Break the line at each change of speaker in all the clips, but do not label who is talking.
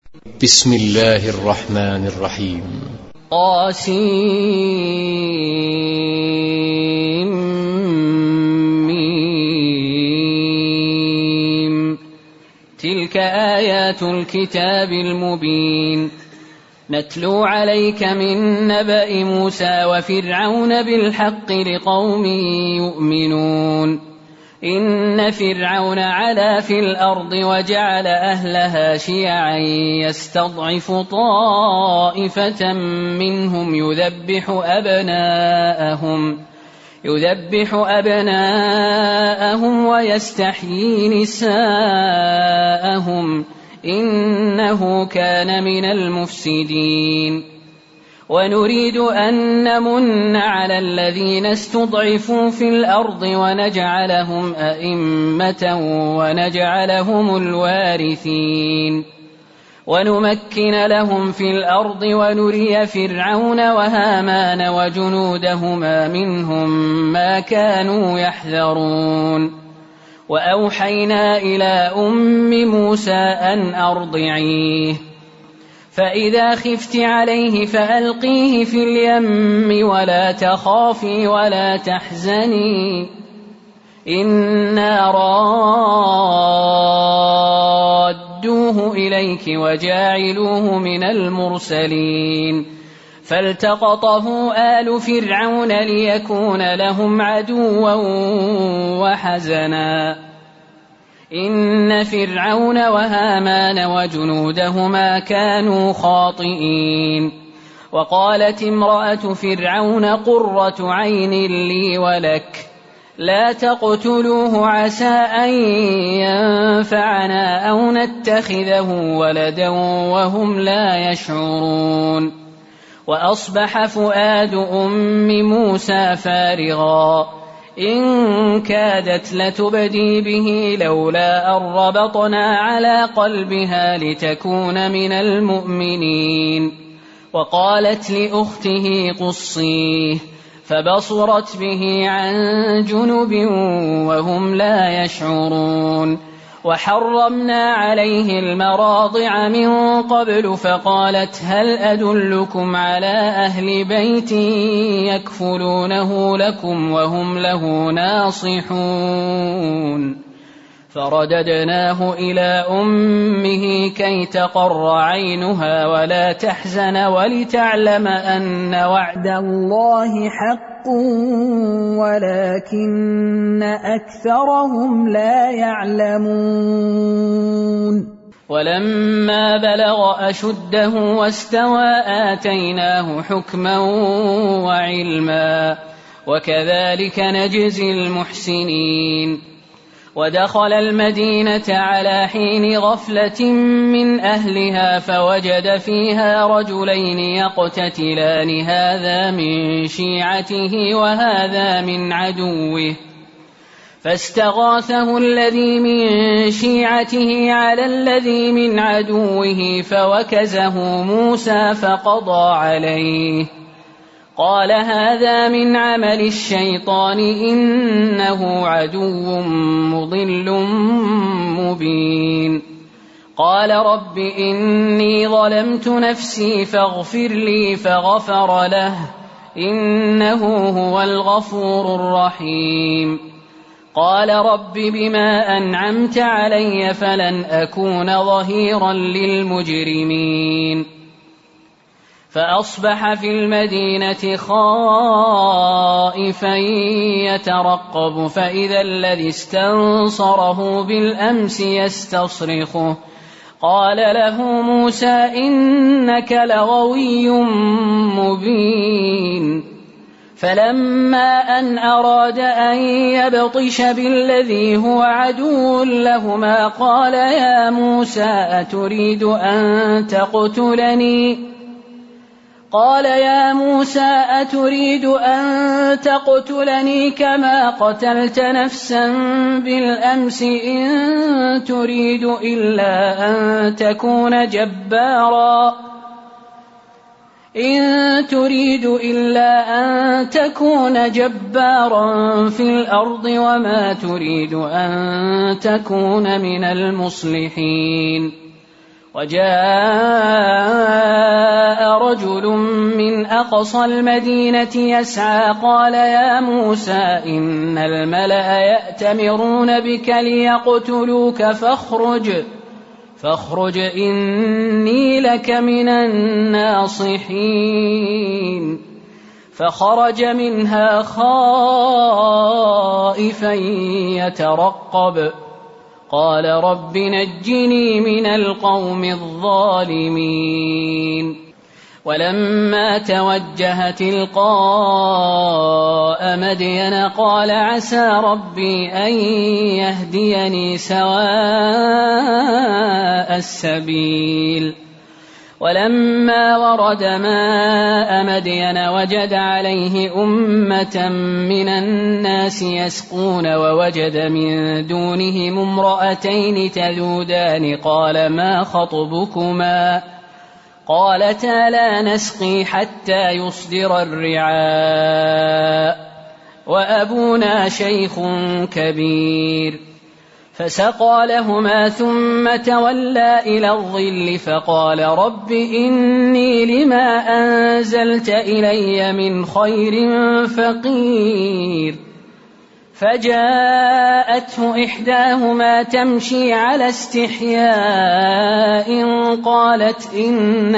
بسم الله الرحمن الرحيم.
طاسيم. تلك آيات الكتاب المبين. نتلو عليك من نبأ موسى وفرعون بالحق لقوم يؤمنون. إن فرعون علا في الأرض وجعل أهلها شيعا يستضعف طائفة منهم يذبح أبناءهم ويستحيي نساءهم إنه كان من المفسدين. ونريد أن نمن على الذين استضعفوا في الأرض ونجعلهم أئمة ونجعلهم الوارثين ونمكن لهم في الأرض ونري فرعون وهامان وجنودهما منهم ما كانوا يحذرون. وأوحينا إلى أم موسى أن أرضعيه فإذا خفت عليه فألقيه في اليم ولا تخافي ولا تحزني إنا رادوه إليك وجاعلوه من المرسلين. فالتقطه آل فرعون ليكون لهم عدوا وحزنا إن فرعون وهامان وجنودهما كانوا خاطئين. وقالت امرأة فرعون قرة عين لي ولك لا تقتلوه عسى أن ينفعنا أو نتخذه ولدا وهم لا يشعرون. وأصبح فؤاد أم موسى فارغا إن كادت لتبدي به لولا أن ربطنا على قلبها لتكون من المؤمنين. وقالت لأخته قصيه فبصرت به عن جنب وهم لا يشعرون. وحرمنا عليه المراضع من قبل فقالت هل أدلكم على أهل بيت يكفلونه لكم وهم له ناصحون. فرددناه إلى أمه كي تقر عينها ولا تحزن ولتعلم أن وعد الله حق ولكن أكثرهم لا يعلمون. ولما بلغ أشده واستوى آتيناه حكما وعلما وكذلك نجزي المحسنين. ودخل المدينة على حين غفلة من أهلها فوجد فيها رجلين يقتتلان هذا من شيعته وهذا من عدوه فاستغاثه الذي من شيعته على الذي من عدوه فوكزه موسى فقضى عليه قال هذا من عمل الشيطان إنه عدو مضل مبين. قال رب إني ظلمت نفسي فاغفر لي فغفر له إنه هو الغفور الرحيم. قال رب بما أنعمت علي فلن أكون ظهيرا للمجرمين. فأصبح في المدينة خائفا يترقب فإذا الذي استنصره بالأمس يستصرخه قال له موسى إنك لغوي مبين. فلما أن أراد أن يبطش بالذي هو عدو لهما قال يا موسى أتريد أن تقتلني كما قتلت نفسا بالأمس إن تريد إلا أن تكون جبارا في الأرض وما تريد أن تكون من المصلحين. وجاء رجل من أقصى المدينة يسعى قال يا موسى إن الملأ يأتمرون بك ليقتلوك فاخرج إني لك من الناصحين. فخرج منها خائفا يترقب قال رب نجني من القوم الظالمين. ولما توجه تلقاء مدين قال عسى ربي أن يهديني سواء السبيل. ولما ورد ماء مدين وجد عليه أمة من الناس يسقون ووجد من دونهم امرأتين تذودان قال ما خطبكما قالتا لا نسقي حتى يصدر الرعاء وأبونا شيخ كبير. فسقى لهما ثم تولى إلى الظل فقال رب إني لما أنزلت إلي من خير فقير. فجاءته إحداهما تمشي على استحياء قالت إن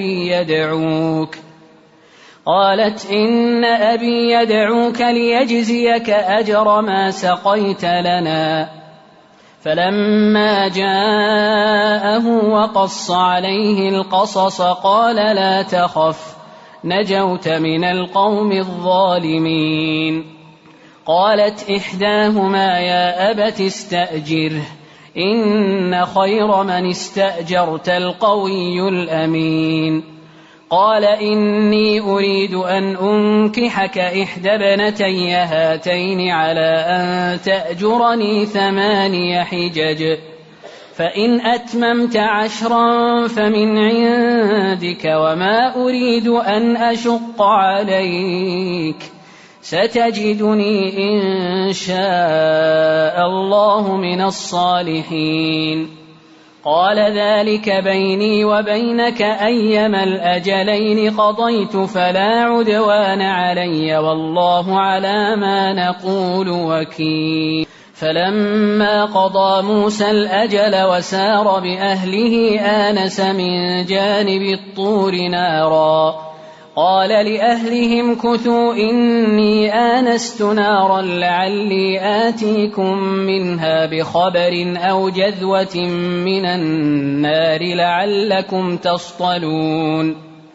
أبي يدعوك ليجزيك أجر ما سقيت لنا. فلما جاءه وقص عليه القصص قال لا تخف نجوت من القوم الظالمين. قالت إحداهما يا أبت استأجره إن خير من استأجرت القوي الأمين. قال إني أريد أن أنكحك إحدى ابنتي هاتين على أن تأجرني 8 حجج فإن أتممت 10 فمن عندك وما أريد أن أشق عليك ستجدني إن شاء الله من الصالحين. قال ذلك بيني وبينك أيما الأجلين قضيت فلا عدوان علي والله على ما نقول وكيل. فلما قضى موسى الأجل وسار بأهله آنس من جانب الطور نارا قال لأهلهم كثوا إني آنست نارا لعلي آتيكم منها بخبر أو جذوة من النار لعلكم تصطلون.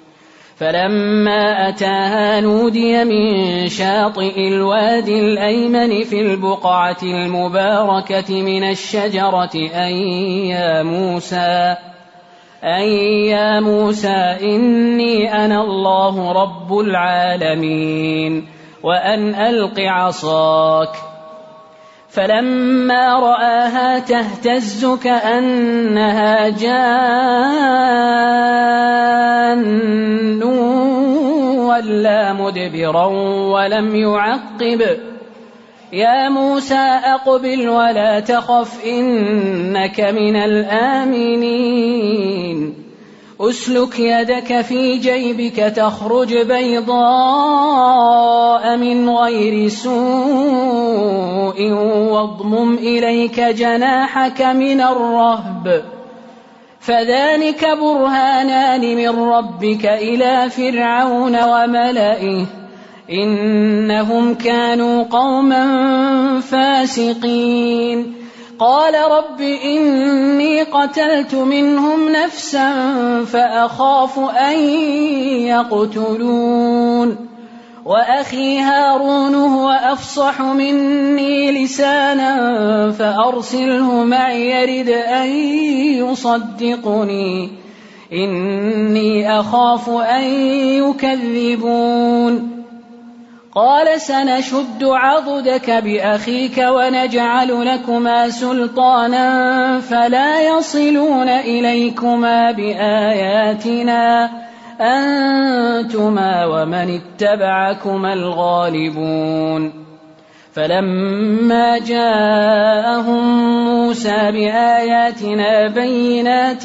فلما أتاها نودي من شاطئ الوادي الأيمن في البقعة المباركة من الشجرة أي يا موسى إني أنا الله رب العالمين وأن ألق عصاك. فلما رآها تهتز كأنها جان ولا مدبرا ولم يعقب يا موسى أقبل ولا تخف إنك من الآمنين. أسلك يدك في جيبك تخرج بيضاء من غير سوء واضمم إليك جناحك من الرهب فذلك برهانان من ربك إلى فرعون وملئه إنهم كانوا قوما فاسقين. قال رب إني قتلت منهم نفسا فأخاف أن يقتلون وأخي هارون هو أفصح مني لسانا فأرسله معي يرد أن يصدقني إني أخاف أن يكذبون. قال سنشد عضدك بأخيك ونجعل لكما سلطانا فلا يصلون إليكما بآياتنا أنتما ومن اتبعكما الغالبون. فلما جاءهم موسى بآياتنا بينات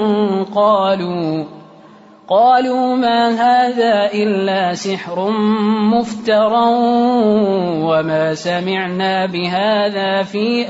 قالوا ما هذا إلا سحر مفترى وما سمعنا بهذا في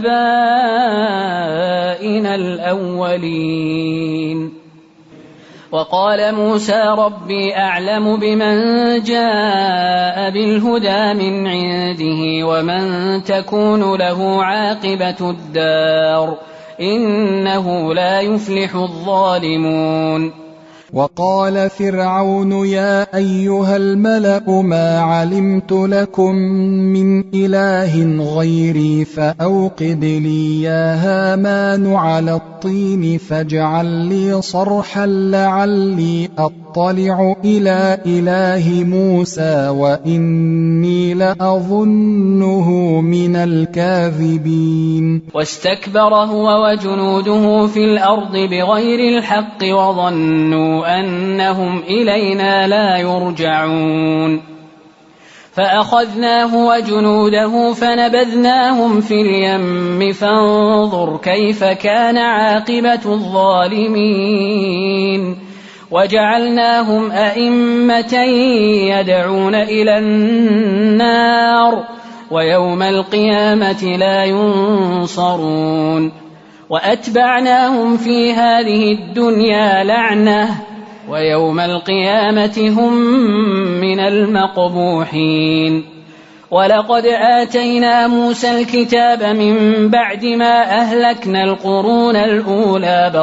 آبائنا الأولين. وقال موسى ربي أعلم بمن جاء بالهدى من عنده ومن تكون له عاقبة الدار إنه لا يفلح الظالمون.
وقال فرعون يا أيها الملأ ما علمت لكم من إله غيري فأوقد لي يا هامان على الطين فاجعل لي صرحا لعلي أطلع إلى إله موسى وإني لأظنه من الكاذبين.
واستكبر هو وجنوده في الأرض بغير الحق وظنوا أنهم إلينا لا يرجعون فأخذناه وجنوده فنبذناهم في اليم فانظر كيف كان عاقبة الظالمين. وجعلناهم أئمة يدعون إلى النار ويوم القيامة لا ينصرون. وأتبعناهم في هذه الدنيا لعنة ويوم القيامة هم من المقبوحين. ولقد آتينا موسى الكتاب من بعد ما أهلكنا القرون الأولى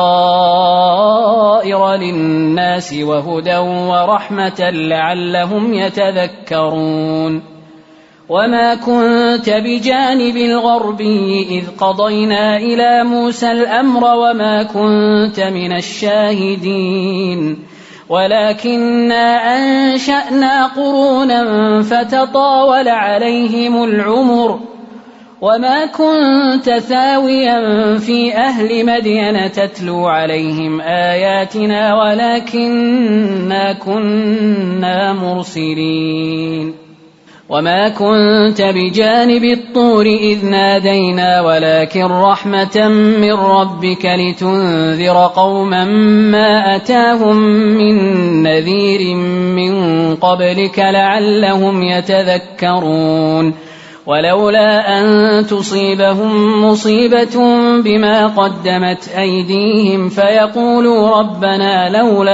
بصائر للناس وهدى ورحمة لعلهم يتذكرون. وما كنت بجانب الغربي إذ قضينا إلى موسى الأمر وما كنت من الشاهدين ولكننا أنشأنا قرونا فتطاول عليهم العمر وما كنت ثاويا في أهل مدين تتلو عليهم آياتنا ولكننا كنا مرسلين. وما كنت بجانب الطور إذ نادينا ولكن رحمة من ربك لتنذر قوما ما أتاهم من نذير من قبلك لعلهم يتذكرون. ولولا أن تصيبهم مصيبة بما قدمت أيديهم فيقولوا ربنا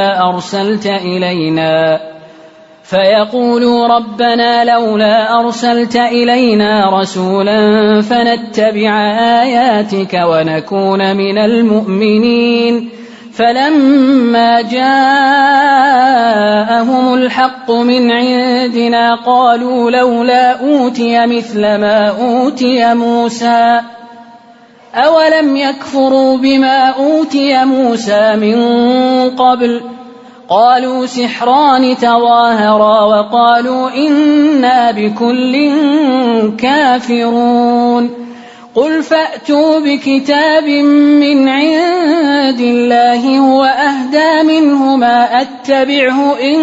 لولا أرسلت إلينا رسولا فنتبع آياتك ونكون من المؤمنين. فلما جاءهم الحق من عندنا قالوا لولا أوتي مثل ما أوتي موسى أولم يكفروا بما أوتي موسى من قبل قالوا سحران تظاهرا وقالوا إنا بكل كافرون. قل فأتوا بكتاب من عند الله هو أهدى منهما أتبعه إن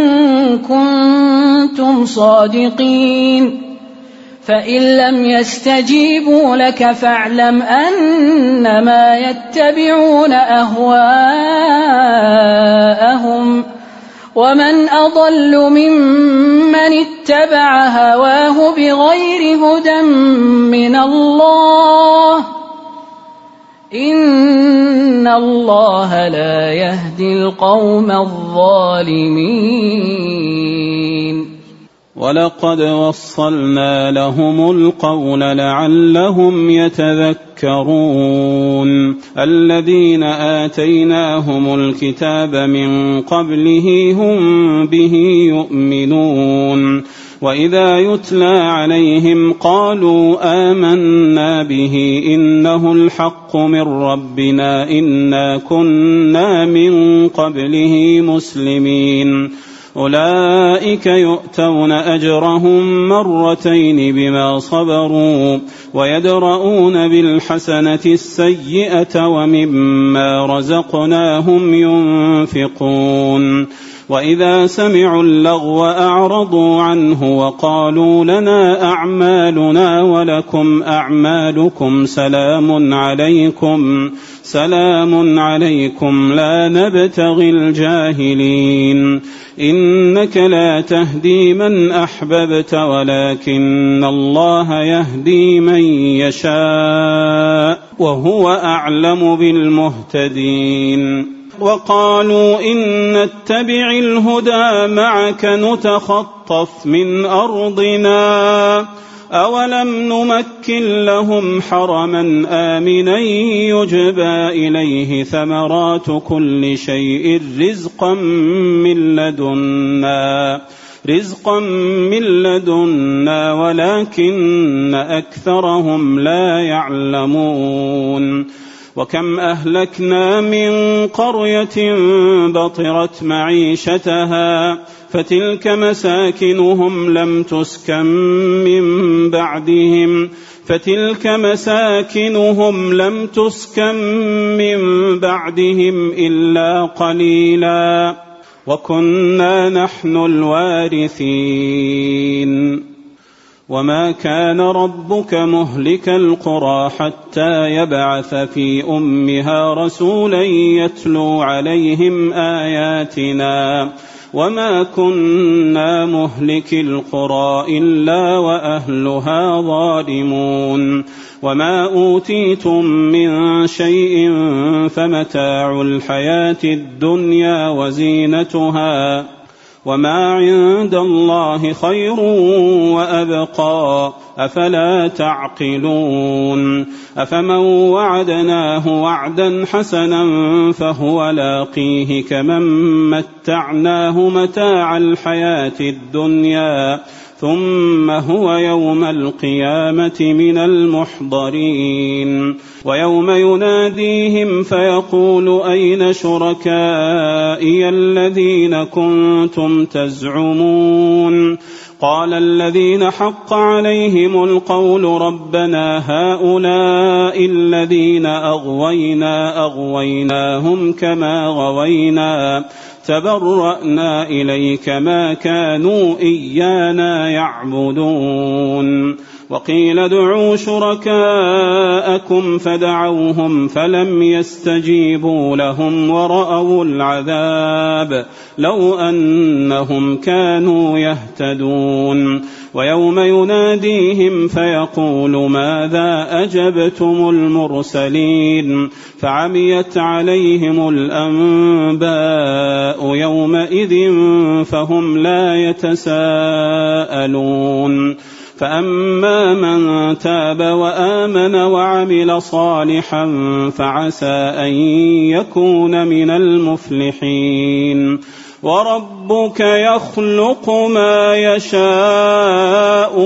كنتم صادقين فإن لم يستجيبوا لك فاعلم أنما يتبعون أهواءهم ومن أضل ممن اتبع هواه بغير هدى من الله إن الله لا يهدي القوم الظالمين.
ولقد وصلنا لهم القول لعلهم يتذكرون. الذين آتيناهم الكتاب من قبله هم به يؤمنون وإذا يتلى عليهم قالوا آمنا به إنه الحق من ربنا إنا كنا من قبله مسلمين. أولئك يؤتون أجرهم مرتين بما صبروا ويدرؤون بالحسنة السيئة ومما رزقناهم ينفقون. وإذا سمعوا اللغو أعرضوا عنه وقالوا لنا أعمالنا ولكم أعمالكم سلام عليكم لا نبتغي الجاهلين إنك لا تهدي من أحببت ولكن الله يهدي من يشاء وهو أعلم بالمهتدين وقالوا إن نتبع الهدى معك نتخطف من أرضنا أولم نمكن لهم حرما آمنا يجبى إليه ثمرات كل شيء رزقا من لدنا ولكن أكثرهم لا يعلمون وكم أهلكنا من قرية بطرت معيشتها فتلك مساكنهم لم تسكن من بعدهم إلا قليلا وكنا نحن الوارثين وما كان ربك مهلك القرى حتى يبعث في أمها رسولا يتلو عليهم آياتنا وما كنا مهلك القرى إلا وأهلها ظالمون وما أوتيتم من شيء فمتاع الحياة الدنيا وزينتها وما عند الله خير وأبقى أفلا تعقلون أفمن وعدناه وعدا حسنا فهو لاقيه كمن متعناه متاع الحياة الدنيا ثم هو يوم القيامة من المحضرين ويوم يناديهم فيقول أين شركائي الذين كنتم تزعمون قال الذين حق عليهم القول ربنا هؤلاء الذين أغويناهم كما غوينا تبرأنا إليك ما كانوا إيانا يعبدون وقيل ادعوا شركاءكم فدعوهم فلم يستجيبوا لهم ورأوا العذاب لو أنهم كانوا يهتدون ويوم يناديهم فيقول ماذا أجبتم المرسلين فعميت عليهم الأنباء يومئذ فهم لا يتساءلون فأما من تاب وآمن وعمل صالحا فعسى أن يكون من المفلحين وربك يخلق ما يشاء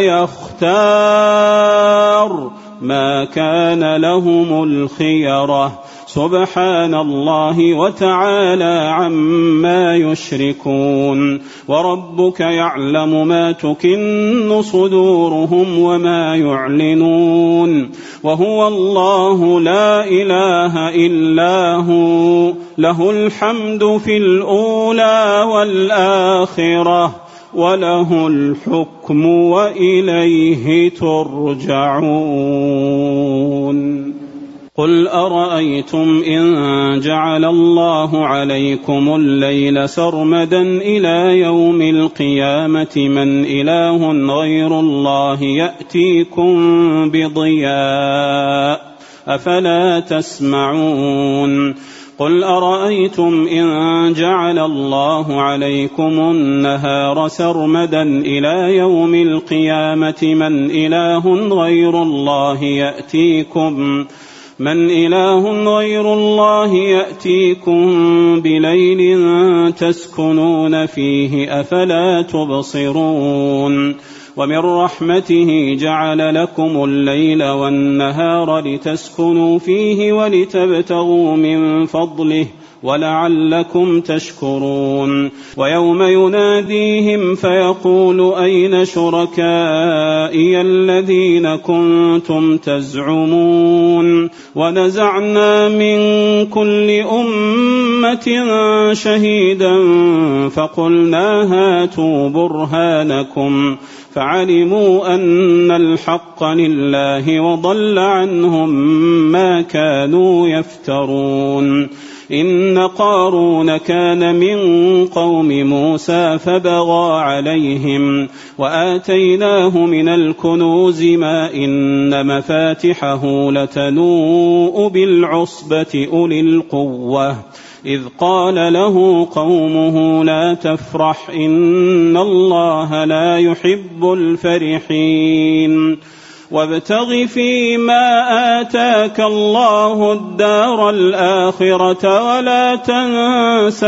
ويختار ما كان لهم الخيرة سبحان الله وتعالى عما يشركون وربك يعلم ما تكن صدورهم وما يعلنون وهو الله لا إله إلا هو له الحمد في الأولى والآخرة وله الحكم وإليه ترجعون قل أرأيتم إن جعل الله عليكم الليل سرمدا إلى يوم القيامة من إله غير الله يأتيكم بضياء أفلا تسمعون قل أرأيتم إن جعل الله عليكم النهار سرمدا إلى يوم القيامة من إله غير الله يأتيكم بليل تسكنون فيه أفلا تبصرون ومن رحمته جعل لكم الليل والنهار لتسكنوا فيه ولتبتغوا من فضله ولعلكم تشكرون. ويوم يناديهم فيقول أين شركائي الذين كنتم تزعمون ونزعنا من كل أمة شهيدا فقلنا هاتوا برهانكم فعلموا أن الحق لله وضل عنهم ما كانوا يفترون. إن قارون كان من قوم موسى فبغى عليهم وآتيناه من الكنوز ما إن مفاتحه لتنوء بالعصبة أولي القوة إذ قال له قومه لا تفرح إن الله لا يحب الفرحين. وابتغ فيما آتاك الله الدار الآخرة ولا تنس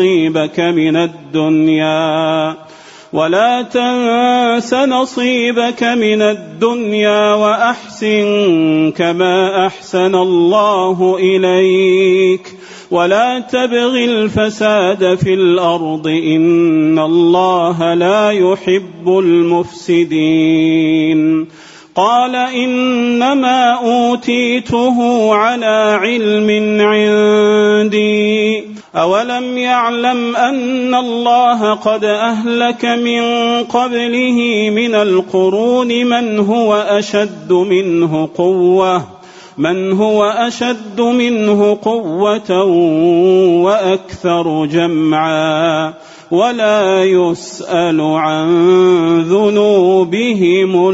نصيبك من الدنيا وأحسن كما أحسن الله إليك ولا تبغ الفساد في الأرض إن الله لا يحب المفسدين. قال إنما أوتيته على علم عندي أولم يعلم أن الله قد أهلك من قبله من القرون من هو أشد منه قوة وأكثر جمعا ولا يسأل عن ذنوبهم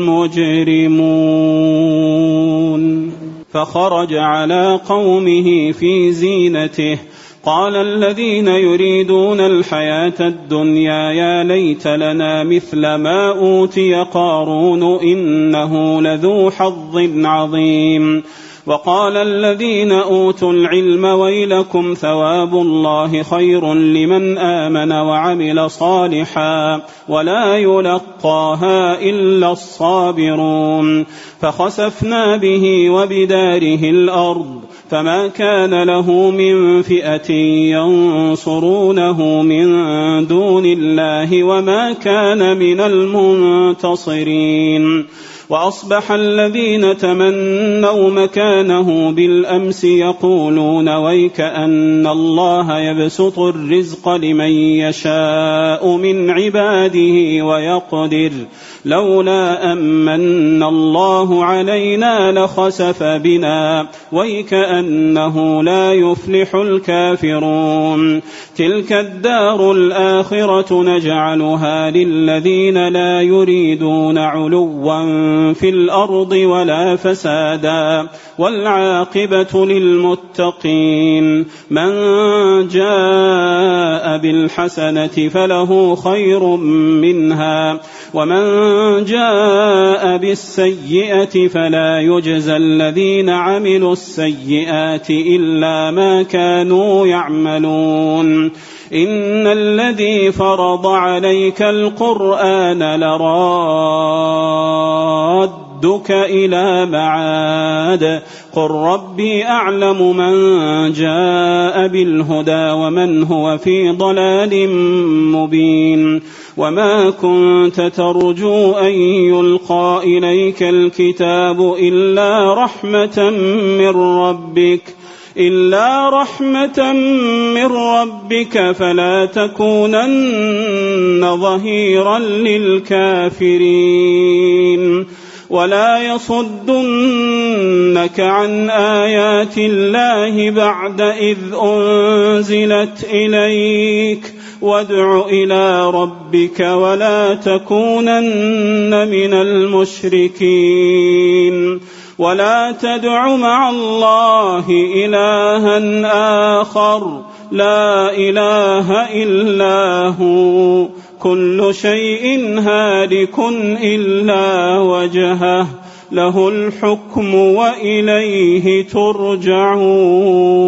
المجرمون. فخرج على قومه في زينته قال الذين يريدون الحياة الدنيا يا ليت لنا مثل ما أوتي قارون إنه لذو حظ عظيم. وقال الذين أوتوا العلم ويلكم ثواب الله خير لمن آمن وعمل صالحا ولا يلقاها إلا الصابرون. فخسفنا به وبداره الأرض فما كان له من فئة ينصرونه من دون الله وما كان من المنتصرين. وأصبح الذين تمنوا مكانه بالأمس يقولون ويك أن الله يبسط الرزق لمن يشاء من عباده ويقدر لولا أمن الله علينا لخسف بنا ويك أنه لا يفلح الكافرون. تلك الدار الآخرة نجعلها للذين لا يريدون علوا في الأرض ولا فسادا والعاقبة للمتقين. من جاء بالحسنة فله خير منها ومن جاء بالسيئة فلا يجزى الذين عملوا السيئات إلا ما كانوا يعملون. إن الذي فرض عليك القرآن لرادك إلى معاد قل ربي أعلم من جاء بالهدى ومن هو في ضلال مبين. وما كنت ترجو أن يلقى إليك الكتاب إلا رحمة من ربك فلا تكونن ظهيرا للكافرين. ولا يصدنك عن آيات الله بعد إذ أنزلت إليك وادع إلى ربك ولا تكونن من المشركين. ولا تدع مع الله إلها آخر لا إله إلا هو كل شيء هالك إلا وجهه له الحكم وإليه ترجعون.